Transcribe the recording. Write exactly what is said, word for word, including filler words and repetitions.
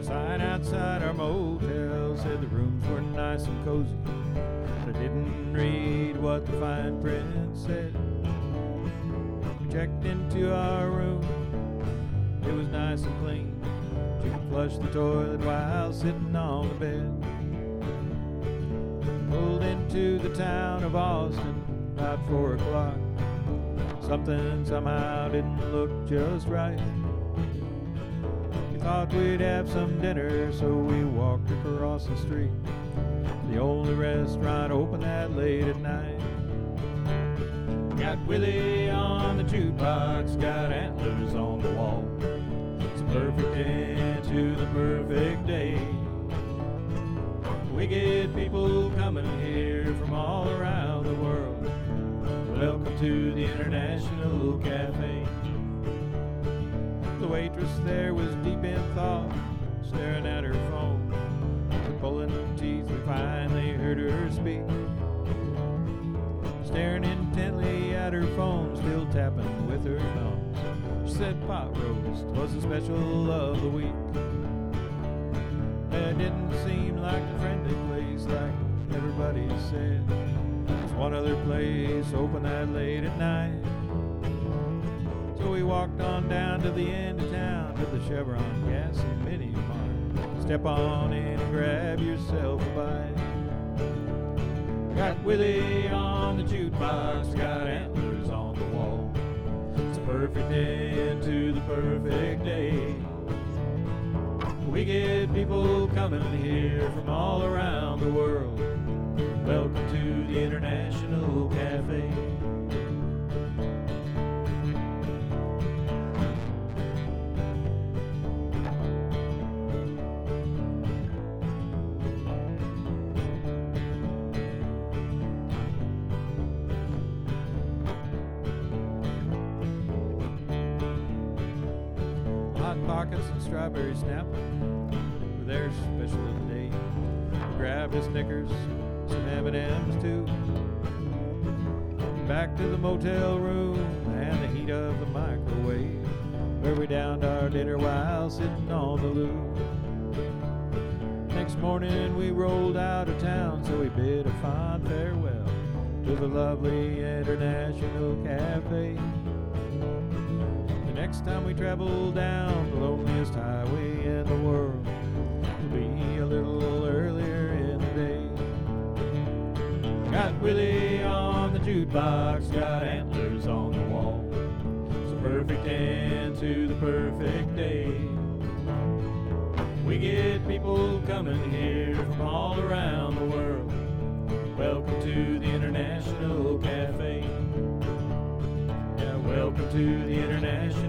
sign outside our motel said the rooms were nice and cozy, but I didn't read what the fine print said. We checked into our room, it was nice and clean. She could flush the toilet while sitting on the bed. Pulled into the town of Austin about four o'clock. Something somehow didn't look just right. We thought we'd have some dinner, so we walked across the street, the only restaurant open that late at night. Got Willie on the jukebox, got antlers on the wall. It's a perfect end to the perfect day. We get people coming here from all around the world. Welcome to the International Cafe. The waitress there was deep in thought, staring at her phone. With pulling teeth, we finally heard her speak. Staring intently at her phone, still tapping with her thumbs. She said pot roast was the special of the week. It didn't seem like a friendly place like everybody said. There's one other place open that late at night. So we walked on down to the end of town to the Chevron Gas and Mini Mart. Step on in and grab yourself a bite. Got Willie on the jukebox, got antlers on the wall. It's a perfect end to the perfect day. We get people coming here from all around the world. Welcome to the International Cafe. Hot Pockets and Strawberry Snapple were their special of the day. We grabbed a Snickers, some M and M's too. Back to the motel room and the heat of the microwave, where we downed our dinner while sitting on the loo. Next morning we rolled out of town, so we bid a fond farewell to the lovely International Cafe. The next time we travel down the loneliest highway in the world, it'll be a little earlier in the day. Got Willie on the jukebox, got antlers on the wall. It's a perfect end to the perfect day. We get people coming here from all around the world. Welcome to the International Cafe. Yeah, welcome to the International